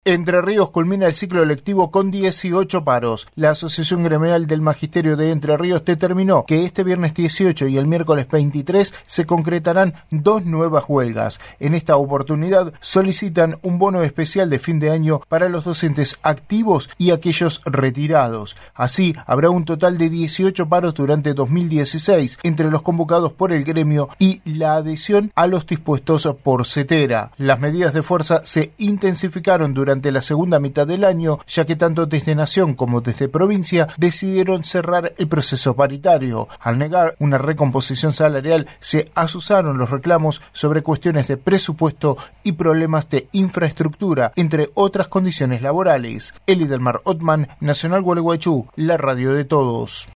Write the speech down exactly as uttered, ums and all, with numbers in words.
Entre Ríos culmina el ciclo lectivo con dieciocho paros. La Asociación Gremial del Magisterio de Entre Ríos determinó que este viernes dieciocho y el miércoles veintitrés se concretarán dos nuevas huelgas. En esta oportunidad solicitan un bono especial de fin de año para los docentes activos y aquellos retirados. Así, habrá un total de dieciocho paros durante dos mil dieciséis entre los convocados por el gremio y la adhesión a los dispuestos por Cetera. Las medidas de fuerza se intensificaron durante Durante la segunda mitad del año, ya que tanto desde Nación como desde provincia decidieron cerrar el proceso paritario. Al negar una recomposición salarial, se azuzaron los reclamos sobre cuestiones de presupuesto y problemas de infraestructura, entre otras condiciones laborales. Eli Delmar Otman, Nacional Gualeguaychú, la radio de todos.